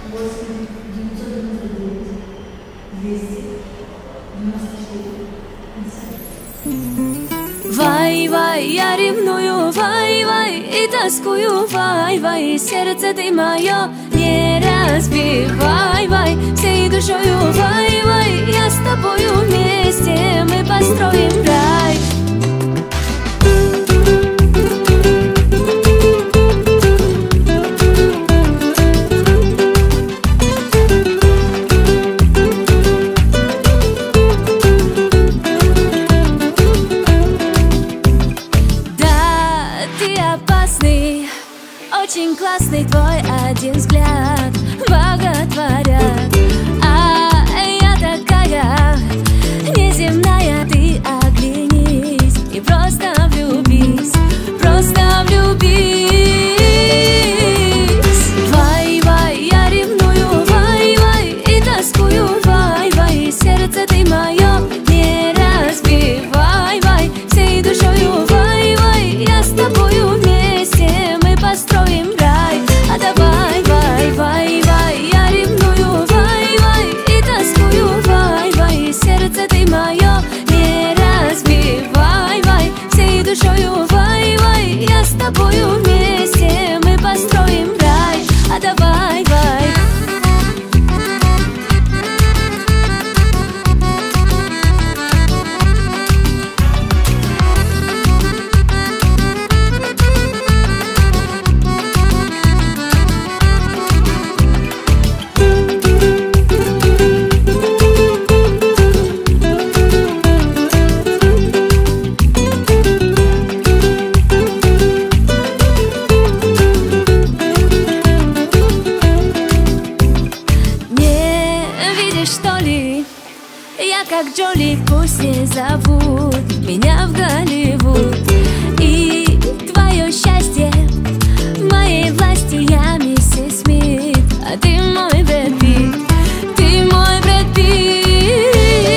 Вай, вай, я ревную, вай, вай, и тоскую, вай, вай, сердце ты мое не разбивай, вай, всей душою, вай, вай, я с тобою вместе, мы построим рай. Очень классный твой один взгляд боготворят, а я такая неземная, ты оглянись и просто влюбись, просто влюбись. Вай, вай, я ревную, вай, вай, и тоскую, вай, вай, сердце ты мое не разбивай, вай, всей душою, вай, вай, я с тобою вместе, мы построим рай. А давай, вай, вай, вай, я ревную, вай, вай, и тоскую, вай, вай, сердце ты мое не разбивай, вай, всей душою, вай, вай, я с тобою вместе, мы построим рай. А давай, вай. Я как Джоли, пусть не зовут меня в Голливуд. И твое счастье в моей власти, я миссис Смит, а ты мой Брэд Питт, ты мой Брэд Питт.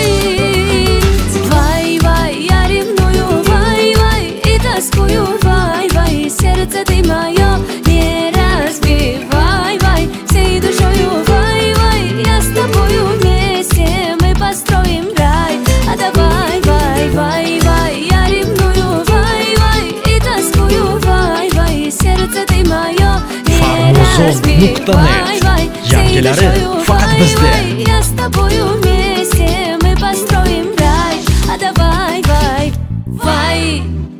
Вай, вай, я ревную, вай, вай, и тоскую, вай, вай, сердце ты мое не разбивай, вай, всей душою, вай, вай, я с тобою вместе, мы построим рай. А давай, вай, вай, вай, я ревную, вай, вай, и тоскую, вай, вай, сердце ты мое не разбивай, вай, всей душою, вай, вай, я с тобою вместе, мы построим рай. А давай, вай, вай.